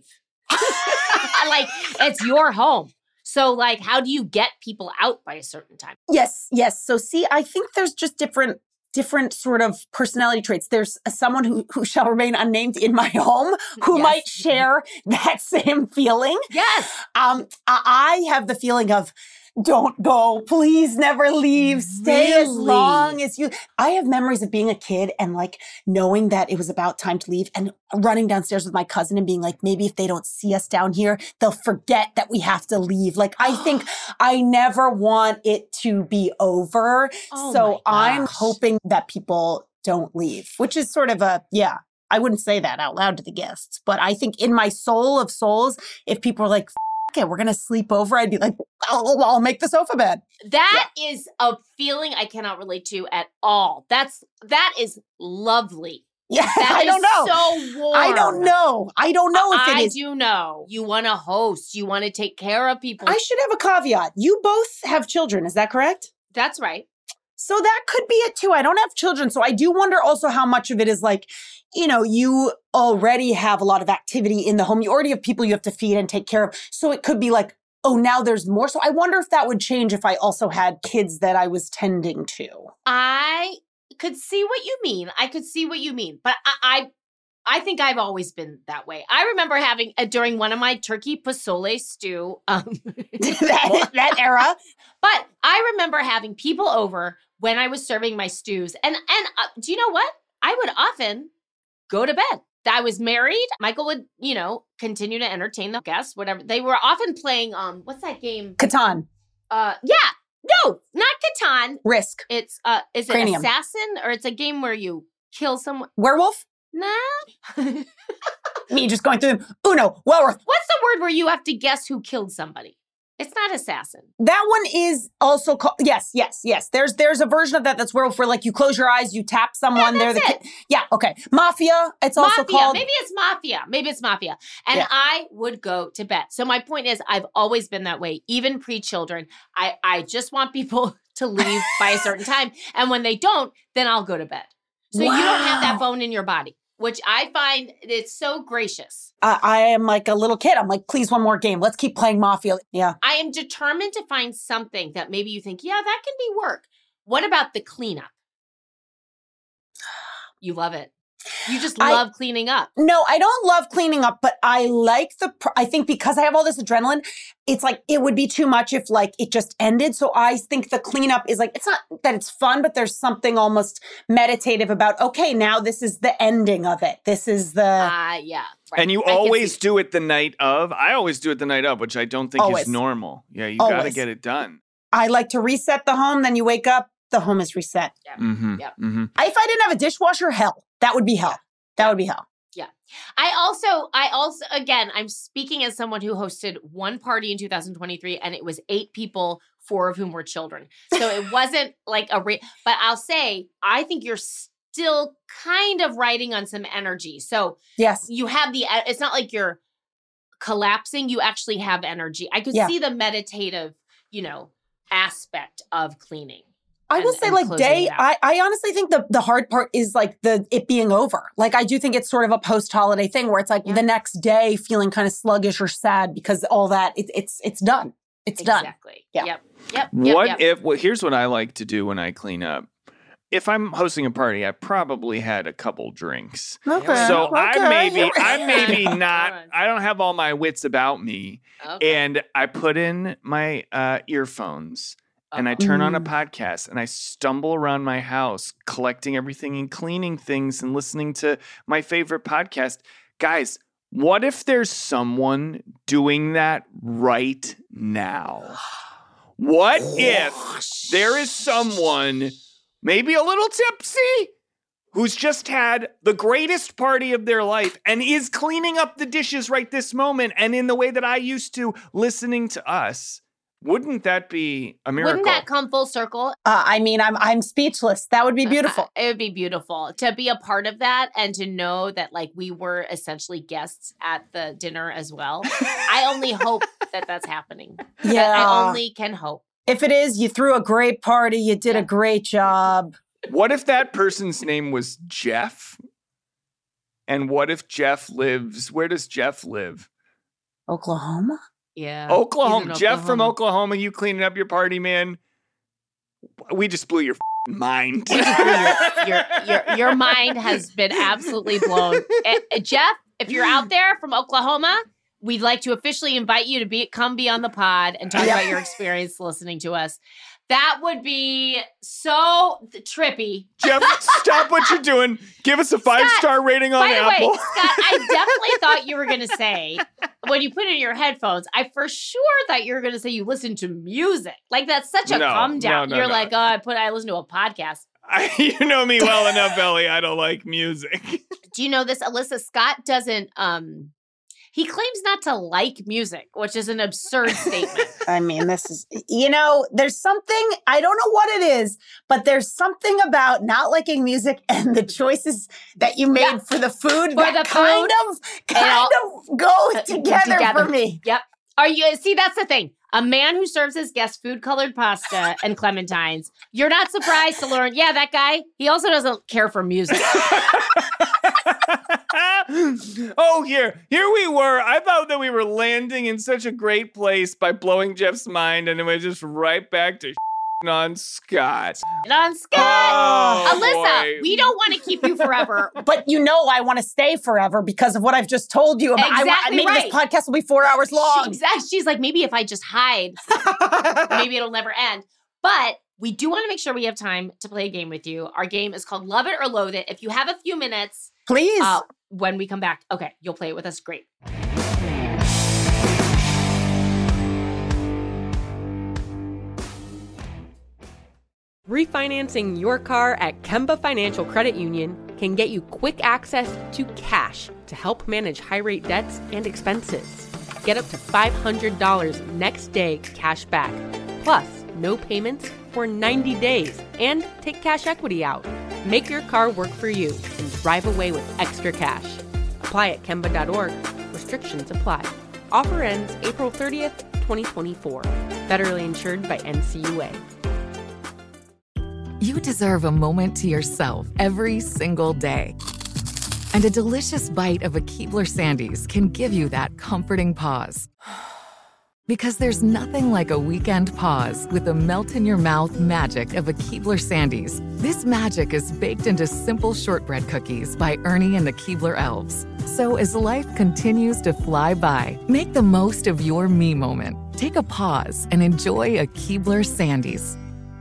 Like, it's your home. So like, how do you get people out by a certain time? Yes. So see, I think there's just different sort of personality traits. There's someone who shall remain unnamed in my home who might share that same feeling. Yes. I have the feeling of, don't go, please never leave, stay as long as you. I have memories of being a kid and like knowing that it was about time to leave and running downstairs with my cousin and being like, maybe if they don't see us down here, they'll forget that we have to leave. Like, I think I never want it to be over. So I'm hoping that people don't leave, which is sort of I wouldn't say that out loud to the guests, but I think in my soul of souls, if people are like, okay, we're going to sleep over, I'd be like, I'll make the sofa bed. That is a feeling I cannot relate to at all. That is lovely. Yeah, that I don't know. So warm. I don't know if it is. I do know. You want to host. You want to take care of people. I should have a caveat. You both have children. Is that correct? That's right. So that could be it too. I don't have children. So I do wonder also how much of it is like, you already have a lot of activity in the home. You already have people you have to feed and take care of. So it could be like, oh, now there's more. So I wonder if that would change if I also had kids that I was tending to. I could see what you mean. But I think I've always been that way. I remember having, during one of my turkey pozole stew, that era. But I remember having people over when I was serving my stews. And do you know what? I would often go to bed. I was married. Michael would, continue to entertain the guests, whatever. They were often playing, what's that game? Catan. Yeah. No, not Catan. Risk. It's, is it Cranium. Assassin? Or it's a game where you kill someone? Werewolf? Nah. Me just going through them. Uno, werewolf. What's the word where you have to guess who killed somebody? It's not Assassin. That one is also called, yes. There's a version of that's werewolf where like you close your eyes, you tap someone. Yeah, that's it. Yeah, okay. Mafia, it's also called. Maybe it's Mafia. And I would go to bed. So my point is I've always been that way, even pre-children. I just want people to leave by a certain time. And when they don't, then I'll go to bed. So you don't have that bone in your body, which I find it's so gracious. I am like a little kid. I'm like, please, one more game. Let's keep playing Mafia. Yeah. I am determined to find something that maybe you think, yeah, that can be work. What about the cleanup? You love it. You just love cleaning up. No, I don't love cleaning up, but I like I think because I have all this adrenaline, it's like, it would be too much if like it just ended. So I think the cleanup is like, it's not that it's fun, but there's something almost meditative about, okay, now this is the ending of it. This is the... yeah. Right. And you always do it the night of? I always do it the night of, which I don't think is normal. Yeah, you got to get it done. I like to reset the home, then you wake up, the home is reset. Yeah. Mm-hmm. Yep. Mm-hmm. If I didn't have a dishwasher, hell, that would be hell. That would be hell. Yeah. I also, again, I'm speaking as someone who hosted one party in 2023 and it was 8 people, 4 of whom were children. So it wasn't like but I'll say, I think you're still kind of riding on some energy. So yes, you have it's not like you're collapsing. You actually have energy. I could see the meditative, aspect of cleaning. I will say, like, I honestly think the hard part is like it being over. Like, I do think it's sort of a post-holiday thing where it's like the next day feeling kind of sluggish or sad because all that it's done. It's done. Exactly. Yeah. Yep. Here's what I like to do when I clean up. If I'm hosting a party, I probably had a couple drinks. Okay. So I maybe not, I don't have all my wits about me. Okay. And I put in my earphones and I turn on a podcast and I stumble around my house collecting everything and cleaning things and listening to my favorite podcast. Guys, what if there's someone doing that right now? What if there is someone, maybe a little tipsy, who's just had the greatest party of their life and is cleaning up the dishes right this moment and in the way that I used to, listening to us? Wouldn't that be a miracle? Wouldn't that come full circle? I mean, I'm speechless. That would be beautiful. It would be beautiful to be a part of that and to know that like we were essentially guests at the dinner as well. I only hope that that's happening. Yeah. I only can hope. If it is, you threw a great party. You did a great job. What if that person's name was Jeff? And what if Jeff lives, where does Jeff live? Oklahoma? Yeah. Oklahoma. Jeff from Oklahoma, you cleaning up your party, man. We just blew your mind. Your mind has been absolutely blown. Jeff, if you're out there from Oklahoma, we'd like to officially invite you to come be on the pod and talk about your experience listening to us. That would be so trippy. Jeff, stop what you're doing. Give us a 5-star rating on Apple. By the way, Scott, I definitely thought you were going to say, when you put in your headphones, I for sure thought you were going to say you listen to music. Like, that's such a come down. You're like, oh, I listen to a podcast. You know me well enough, Ellie. I don't like music. Do you know this, Alyssa? Scott doesn't... He claims not to like music, which is an absurd statement. I mean, this is, there's something, I don't know what it is, but there's something about not liking music and the choices that you made for the food kind of go together for me. Yep. See, that's the thing. A man who serves his guests food-colored pasta and clementines. You're not surprised to learn, that guy, he also doesn't care for music. Oh, here we were. I thought that we were landing in such a great place by blowing Jeff's mind, and then we're just right back to on Scott. Alyssa, boy. we don't want to keep you forever. But I want to stay forever because of what I've just told you about. Exactly this podcast will be 4 hours long. She's like, maybe if I just hide, maybe it'll never end. But we do want to make sure we have time to play a game with you. Our game is called Love It or Loathe It. If you have a few minutes, please. When we come back, okay, you'll play it with us. Great. Refinancing your car at Kemba Financial Credit Union can get you quick access to cash to help manage high-rate debts and expenses. Get up to $500 next day cash back, plus no payments for 90 days, and take cash equity out. Make your car work for you and drive away with extra cash. Apply at Kemba.org. Restrictions apply. Offer ends April 30th, 2024. Federally insured by NCUA. You deserve a moment to yourself every single day. And a delicious bite of a Keebler Sandies can give you that comforting pause. Because there's nothing like a weekend pause with the melt-in-your-mouth magic of a Keebler Sandies. This magic is baked into simple shortbread cookies by Ernie and the Keebler Elves. So as life continues to fly by, make the most of your me moment. Take a pause and enjoy a Keebler Sandies.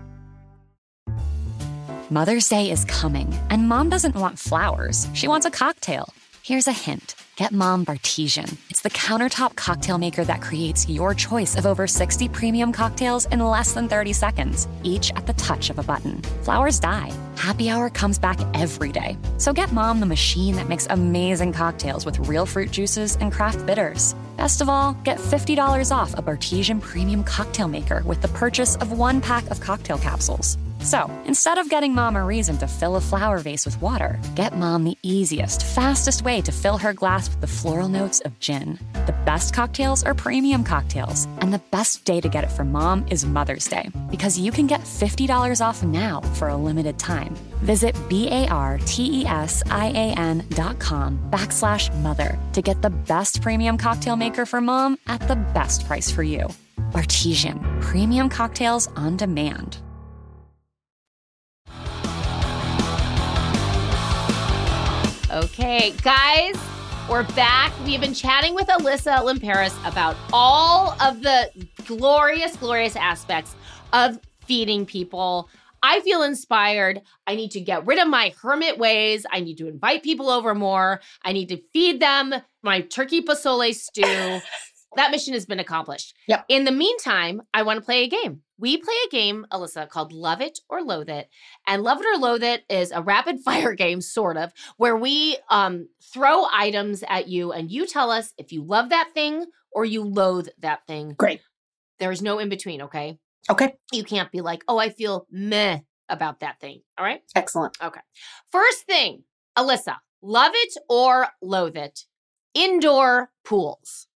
Mother's Day is coming, and Mom doesn't want flowers. She wants a cocktail. Here's a hint. Get Mom Bartesian. It's the countertop cocktail maker that creates your choice of over 60 premium cocktails in less than 30 seconds, each at the touch of a button. Flowers die. Happy Hour comes back every day. So get Mom the machine that makes amazing cocktails with real fruit juices and craft bitters. Best of all, get $50 off a Bartesian premium cocktail maker with the purchase of 1 pack of cocktail capsules. So, instead of getting Mom a reason to fill a flower vase with water, get Mom the easiest, fastest way to fill her glass with the floral notes of gin. The best cocktails are premium cocktails, and the best day to get it for Mom is Mother's Day, because you can get $50 off now for a limited time. Visit BARTESIAN.com/mother to get the best premium cocktail maker for Mom at the best price for you. Bartesian, premium cocktails on demand. Okay, guys, we're back. We've been chatting with Alyssa Limperis about all of the glorious, glorious aspects of feeding people. I feel inspired. I need to get rid of my hermit ways. I need to invite people over more. I need to feed them my turkey pozole stew. That mission has been accomplished. Yep. In the meantime, I want to play a game. We play a game, Alyssa, called Love It or Loathe It. And Love It or Loathe It is a rapid fire game, sort of, where we throw items at you and you tell us if you love that thing or you loathe that thing. Great. There's no in between, okay? Okay. You can't be like, oh, I feel meh about that thing. All right? Excellent. Okay. First thing, Alyssa, love it or loathe it? Indoor pools.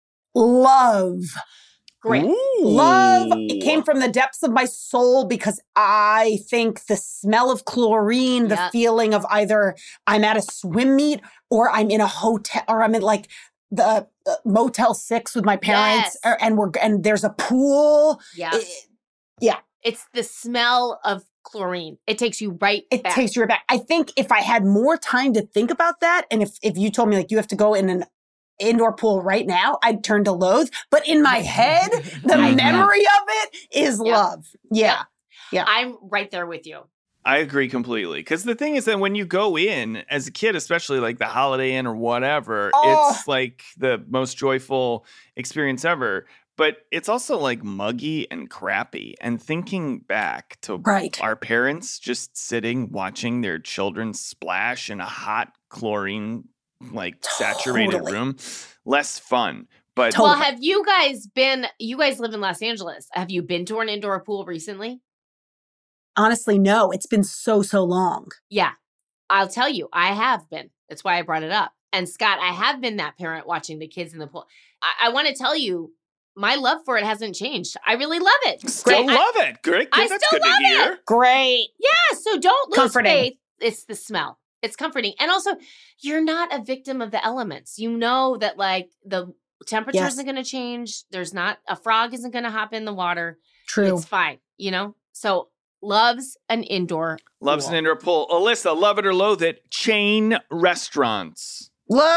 Love. Great. Ooh. Love. It came from the depths of my soul because I think the smell of chlorine, the feeling of either I'm at a swim meet or I'm in a hotel or I'm in like the Motel 6 with my parents and there's a pool. Yeah. Yeah. It's the smell of chlorine. It takes you right back. It takes you right back. I think if I had more time to think about that and if you told me like you have to go in an indoor pool right now, I'd turn to loathe. But in my head, the memory of it is love. Yeah. Yeah. I'm right there with you. I agree completely. Because the thing is that when you go in as a kid, especially like the Holiday Inn or whatever, it's like the most joyful experience ever. But it's also like muggy and crappy. And thinking back to our parents just sitting, watching their children splash in a hot chlorine saturated room, less fun. But well, have you guys live in Los Angeles. Have you been to an indoor pool recently? Honestly, no. It's been so long. Yeah. I'll tell you, I have been. That's why I brought it up. And Scott, I have been that parent watching the kids in the pool. I want to tell you, my love for it hasn't changed. I really love it. Still love it. Great. I That's still good love to hear. it. Great. Yeah. So don't lose Comforting. faith. It's the smell. It's comforting. And also, you're not a victim of the elements. You know that like the temperature isn't going to change. A frog isn't going to hop in the water. True. It's fine, you know? So loves an indoor Loves an indoor pool. Alyssa, love it or loathe it? Chain restaurants.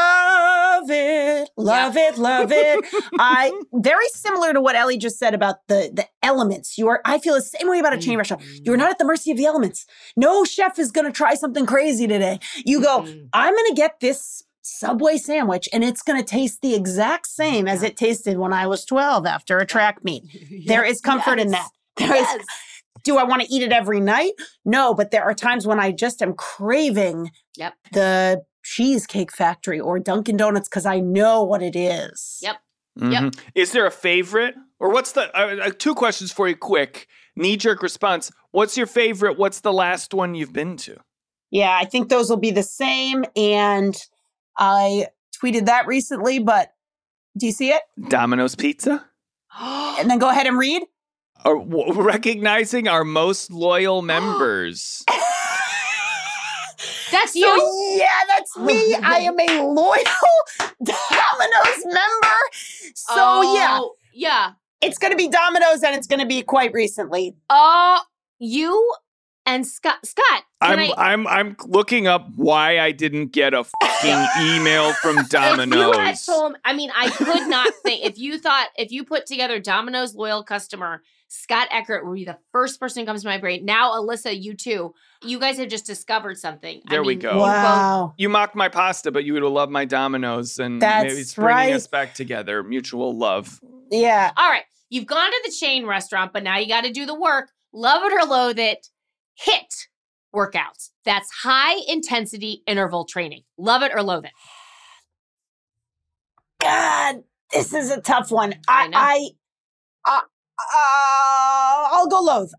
Love it. Love it. Love it. Very similar to what Ellie just said about the elements. I feel the same way about a chain restaurant. You're not at the mercy of the elements. No chef is going to try something crazy today. You go, I'm going to get this Subway sandwich and it's going to taste the exact same as it tasted when I was 12 after a track meet. There is comfort in that. Do I want to eat it every night? No, but there are times when I just am craving the Cheesecake Factory or Dunkin' Donuts because I know what it is. Yep. Mm-hmm. Yep. Is there a favorite? Or what's the, 2 questions for you quick, knee-jerk response. What's your favorite? What's the last one you've been to? Yeah, I think those will be the same. And I tweeted that recently, but do you see it? Domino's Pizza. And then go ahead and read. Recognizing our most loyal members. That's you? Yeah, that's me. I am a loyal Domino's member. So, Yeah. It's going to be Domino's, and it's going to be quite recently. You and Scott. I'm looking up why I didn't get a fucking email from Domino's. If you had told, I mean, I could not think. If you put together Domino's loyal customer, Scott Eckert would be the first person who comes to my brain. Now, Alyssa, you too. You guys have just discovered something. There we go. Wow. You mocked my pasta, but you would have loved my Domino's, and That's maybe it's bringing right. us back together. Mutual love. Yeah. All right. You've gone to the chain restaurant, but now you got to do the work. Love it or loathe it. HIIT workouts. That's high intensity interval training. Love it or loathe it. God, this is a tough one. I I'll go loathe.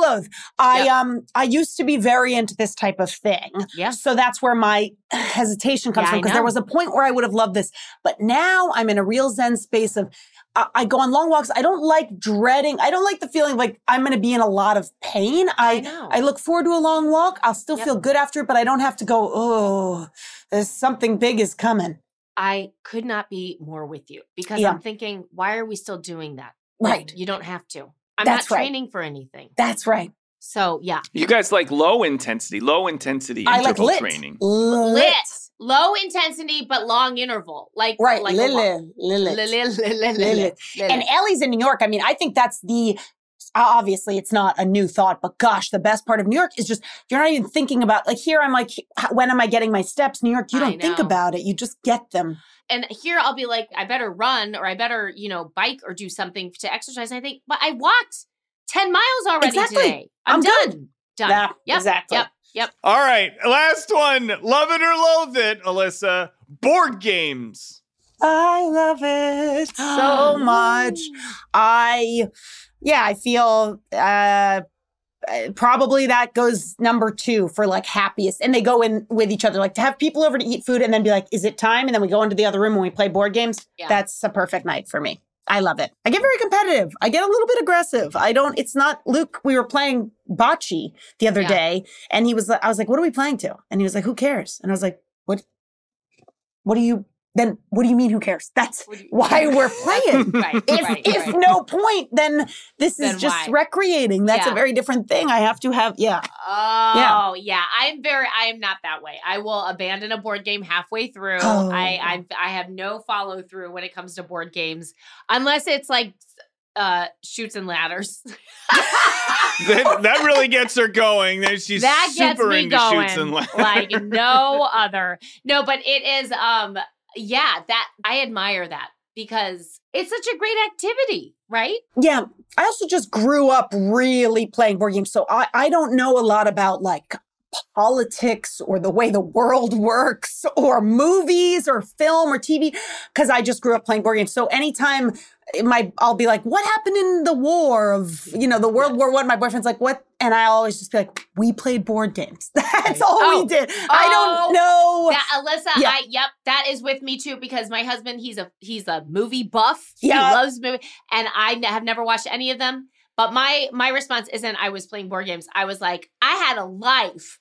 I used to be very into this type of thing. Yeah. So that's where my hesitation comes from, I because know. there was a point where I would have loved this. But now I'm in a real Zen space of, I go on long walks. I don't like dreading. I don't like the feeling like I'm going to be in a lot of pain. I know. I look forward to a long walk. I'll still feel good after it, but I don't have to go, oh, there's something big is coming. I could not be more with you, because I'm thinking, why are we still doing that? Right. You don't have to. I'm That's not right. training for anything. That's right. So, yeah. You guys like low intensity I like interval lit. training. Lit. Low intensity, but long interval. Like, Right. like Lilith. Lilith. And Ellie's in New York. I mean, I think that's obviously it's not a new thought, but gosh, the best part of New York is just, you're not even thinking about, like, here I'm like, when am I getting my steps? New York, you don't think about it. You just get them. And here I'll be like, I better run, or I better, bike or do something to exercise. And I think, but I walked 10 miles already today. I'm done. good. Done. Yeah, Yep. exactly. Yep. All right, last one. Love it or loathe it, Alyssa. Board games. I love it so much. I feel probably that goes number 2 for like happiest. And they go in with each other, like to have people over to eat food and then be like, is it time? And then we go into the other room and we play board games. Yeah. That's a perfect night for me. I love it. I get very competitive. I get a little bit aggressive. It's not Luke. We were playing bocce the other day, and I was like, what are we playing to? And he was like, who cares? And I was like, what do you mean who cares? That's why we're playing. If no point, then this is just recreating. That's a very different thing. I have to have, Oh, yeah. I am not that way. I will abandon a board game halfway through. Oh. I have no follow through when it comes to board games, unless it's like Chutes and Ladders. that really gets her going. She's that gets super me into going Chutes and Ladders. like no other. No, but it is that I admire that, because it's such a great activity, right? Yeah. I also just grew up really playing board games. So I don't know a lot about like politics or the way the world works or movies or film or TV, because I just grew up playing board games. So anytime I'll be like, what happened in the war of, the World War I? My boyfriend's like, what? And I always just be like, we played board games. That's all we did. I don't know. Alyssa, that is with me too, because my husband, he's a movie buff. Yeah. He loves movies, and I have never watched any of them. But my response isn't I was playing board games. I was like, I had a life.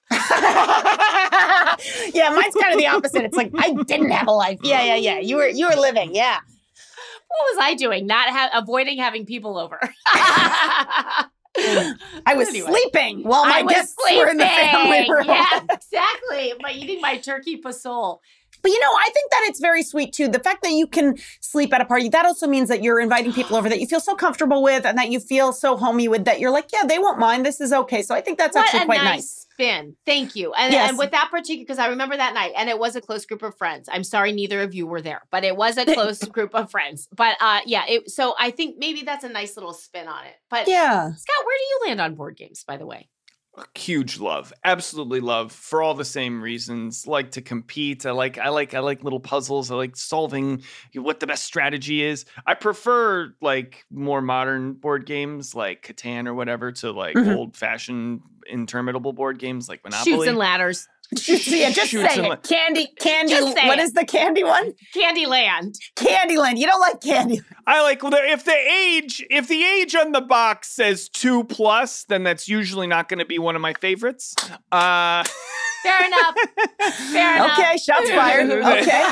Yeah, mine's kind of the opposite. It's like, I didn't have a life. Yeah. You were living. Yeah. What was I doing? Avoiding having people over. I was sleeping while my guests were in the family room. Yeah, exactly. Eating my turkey pasole. But I think that it's very sweet too. The fact that you can sleep at a party, that also means that you're inviting people over that you feel so comfortable with and that you feel so homey with, that you're like, yeah, they won't mind. This is okay. So I think that's actually quite nice. Spin. Thank you. And with that particular, because I remember that night, and it was a close group of friends. I'm sorry neither of you were there, but it was a close group of friends. But so I think maybe that's a nice little spin on it. But yeah. Scott, where do you land on board games, by the way? Huge love, absolutely love, for all the same reasons. Like to compete. I like little puzzles. I like solving what the best strategy is. I prefer like more modern board games like Catan or whatever to like old fashioned interminable board games like Monopoly. Chutes and Ladders. Yeah, just shoots say and it. Candy. Just say What it. is the candy one? Candyland. Candyland. You don't like candy. I like if the age on the box says 2+, then that's usually not going to be one of my favorites. Fair enough. Fair enough. Okay, shots fired. Okay.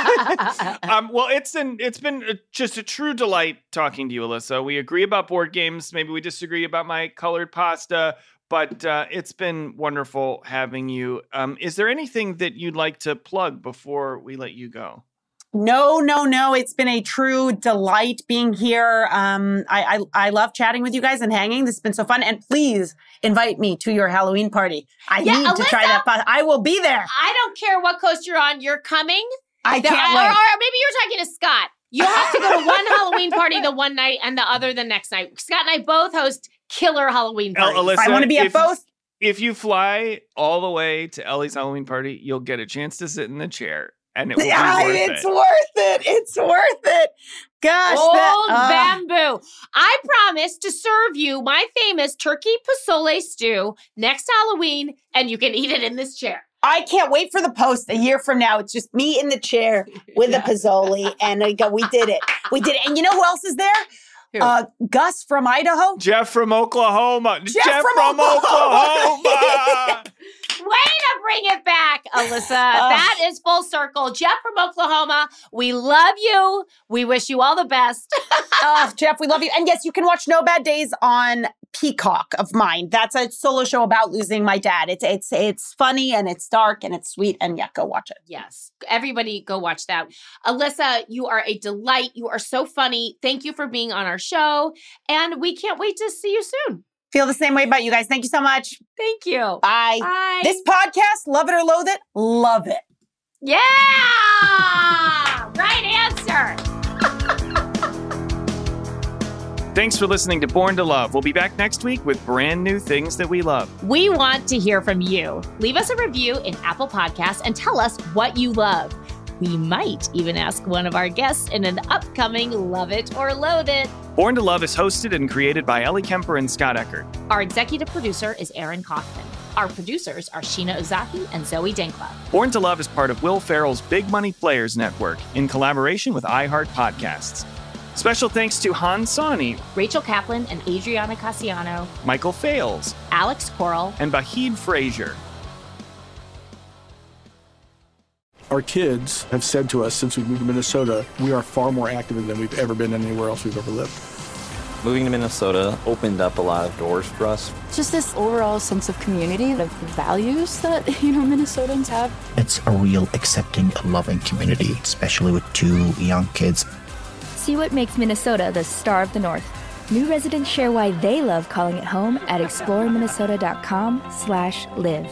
Well, it's been just a true delight talking to you, Alyssa. We agree about board games. Maybe we disagree about my colored pasta, but it's been wonderful having you. Is there anything that you'd like to plug before we let you go? No. It's been a true delight being here. I love chatting with you guys and hanging. This has been so fun. And please invite me to your Halloween party. I need to Alyssa, try that. I will be there. I don't care what coast you're on. You're coming. I can't or wait. maybe you're talking to Scott. You'll have to go to one Halloween party the one night and the other the next night. Scott and I both host killer Halloween parties. Alyssa, I want to be at both. If you fly all the way to Ellie's Halloween party, you'll get a chance to sit in the chair. And it will be worth it's worth it. It's worth it. Gosh. Old bamboo. I promise to serve you my famous turkey pozole stew next Halloween, and you can eat it in this chair. I can't wait for the post a year from now. It's just me in the chair with a pozzoli, and we go, we did it. We did it. And you know who else is there? Gus from Idaho. Jeff from Oklahoma. Jeff from Oklahoma. Way to bring it back, Alyssa. That is full circle. Jeff from Oklahoma, we love you. We wish you all the best. Jeff, we love you. And yes, you can watch No Bad Days on Peacock of mine. That's a solo show about losing my dad. It's funny and it's dark and it's sweet. And yeah, go watch it. Yes. Everybody go watch that. Alyssa, you are a delight. You are so funny. Thank you for being on our show. And we can't wait to see you soon. Feel the same way about you guys. Thank you so much. Thank you. Bye. Bye. This podcast, love it or loathe it, love it. Yeah! Right answer. Thanks for listening to Born to Love. We'll be back next week with brand new things that we love. We want to hear from you. Leave us a review in Apple Podcasts and tell us what you love. We might even ask one of our guests in an upcoming Love It or Loathe It. Born to Love is hosted and created by Ellie Kemper and Scott Eckert. Our executive producer is Aaron Kaufman. Our producers are Sheena Ozaki and Zoe Denkla. Born to Love is part of Will Ferrell's Big Money Players Network in collaboration with iHeart Podcasts. Special thanks to Han Sani, Rachel Kaplan and Adriana Cassiano, Michael Fales, Alex Coral, and Bahid Frazier. Our kids have said to us since we moved to Minnesota, we are far more active than we've ever been anywhere else we've ever lived. Moving to Minnesota opened up a lot of doors for us. Just this overall sense of community, of values that, Minnesotans have. It's a real accepting, loving community, especially with 2 young kids. See what makes Minnesota the star of the North. New residents share why they love calling it home at exploreminnesota.com/live.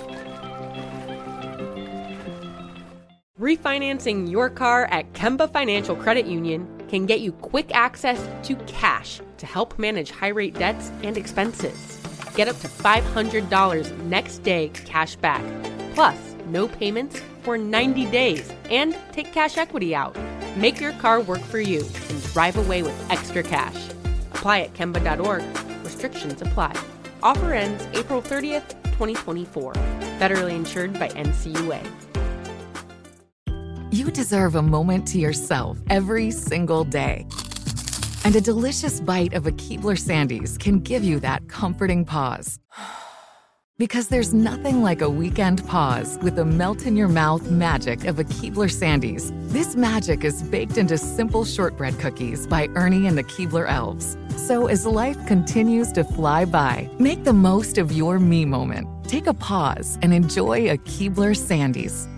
Refinancing your car at Kemba Financial Credit Union can get you quick access to cash to help manage high-rate debts and expenses. Get up to $500 next day cash back, plus no payments for 90 days, and take cash equity out. Make your car work for you and drive away with extra cash. Apply at Kemba.org. Restrictions apply. Offer ends April 30th, 2024. Federally insured by NCUA. You deserve a moment to yourself every single day. And a delicious bite of a Keebler Sandies can give you that comforting pause. Because there's nothing like a weekend pause with the melt-in-your-mouth magic of a Keebler Sandies. This magic is baked into simple shortbread cookies by Ernie and the Keebler Elves. So as life continues to fly by, make the most of your me moment. Take a pause and enjoy a Keebler Sandies.